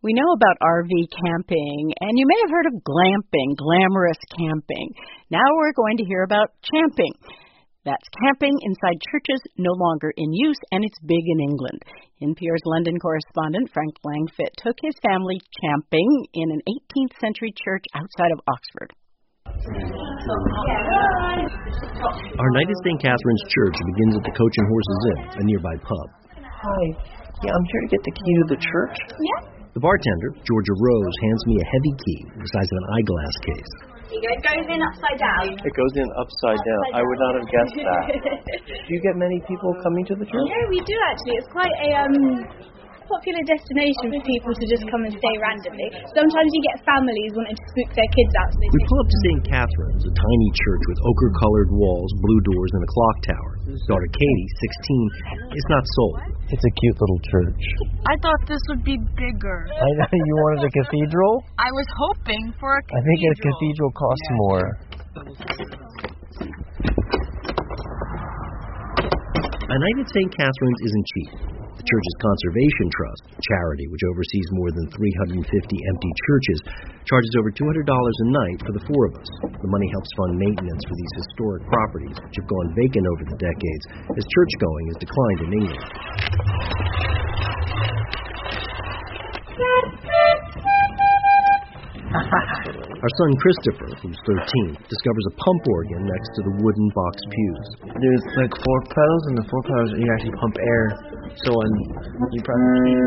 We know about RV camping, and you may have heard of glamping, glamorous camping. Now we're going to hear about champing. That's camping inside churches no longer in use, and it's big in England. NPR's London correspondent Frank Langfitt took his family camping in an 18th century church outside of Oxford. Our night at St. Catherine's Church begins at the Coach and Horses Inn, a nearby pub. Hi. Yeah, I'm here to get the key to the church. Yeah. The bartender, Georgia Rose, hands me a heavy key the size of an eyeglass case. Here you go. It goes in upside down. It goes in upside down. I would not have guessed that. Do you get many people coming to the church? Yeah, we do actually. It's quite a popular destination for people to just come and stay randomly. Sometimes you get families wanting to spook their kids out. So we pull up to St. Catherine's, a tiny church with ochre-colored walls, blue doors, and a clock tower. Daughter Katie, 16, is not sold. It's a cute little church. I thought this would be bigger. I know you wanted a cathedral? I was hoping for a cathedral. I think a cathedral costs more. A night at St. Catherine's isn't cheap. The church's Conservation Trust, a charity which oversees more than 350 empty churches, charges over $200 a night for the four of us. The money helps fund maintenance for these historic properties, which have gone vacant over the decades as churchgoing has declined in England. Our son Christopher, who's 13, discovers a pump organ next to the wooden box pews. There's like 4 pedals, and the 4 pedals you actually pump air. So when you press the key,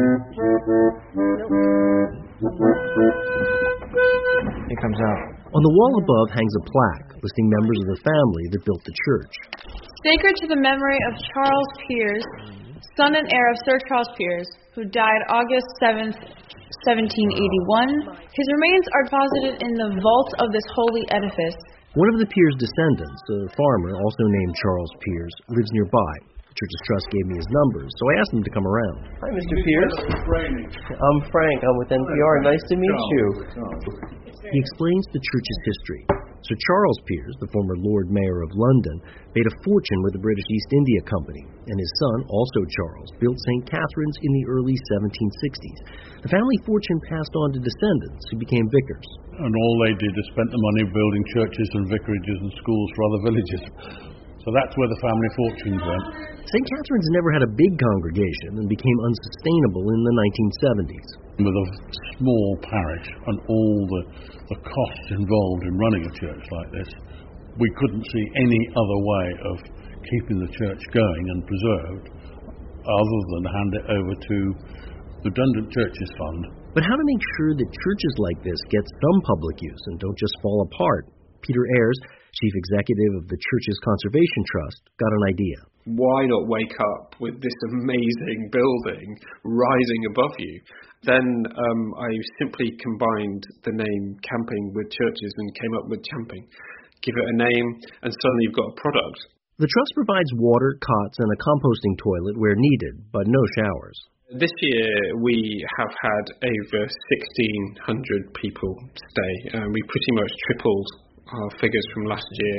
it comes out. On the wall above hangs a plaque listing members of the family that built the church. Sacred to the memory of Charles Piers, son and heir of Sir Charles Piers, who died August 7th, 1781. His remains are deposited in the vault of this holy edifice. One of the Piers descendants, a farmer also named Charles Piers, lives nearby. The church's trust gave me his numbers, so I asked him to come around. Hi, Mr. Piers. I'm Frank. I'm with NPR. Nice to meet you. He explains the church's history. Sir Charles Piers, the former Lord Mayor of London, made a fortune with the British East India Company, and his son, also Charles, built St. Catherine's in the early 1760s. The family fortune passed on to descendants who became vicars. And all they did is spent the money building churches and vicarages and schools for other villages. So that's where the family fortunes went. St. Catherine's never had a big congregation and became unsustainable in the 1970s. With a small parish and all the costs involved in running a church like this, we couldn't see any other way of keeping the church going and preserved other than hand it over to the Redundant Churches Fund. But how to make sure that churches like this get some public use and don't just fall apart? Peter Ayres, chief executive of the church's Conservation Trust, got an idea. Why not wake up with this amazing building rising above you? Then I simply combined the name camping with churches and came up with champing. Give it a name and suddenly you've got a product. The trust provides water, cots, and a composting toilet where needed, but no showers. This year we have had over 1,600 people stay. We pretty much tripled our figures from last year.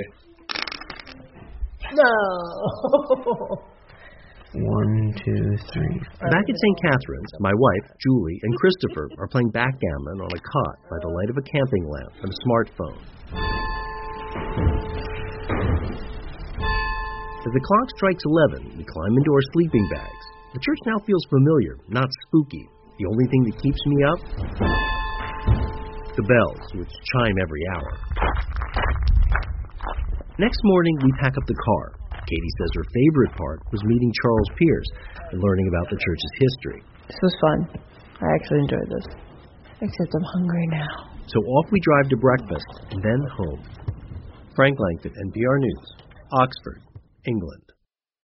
No! 1, 2, 3. Back at St. Catherine's, my wife, Julie, and Christopher are playing backgammon on a cot by the light of a camping lamp and a smartphone. As the clock strikes 11, we climb into our sleeping bags. The church now feels familiar, not spooky. The only thing that keeps me up? The bells, which chime every hour. Next morning, we pack up the car. Katie says her favorite part was meeting Charles Piers and learning about the church's history. This was fun. I actually enjoyed this. Except I'm hungry now. So off we drive to breakfast and then home. Frank Langfitt, NPR News, Oxford, England.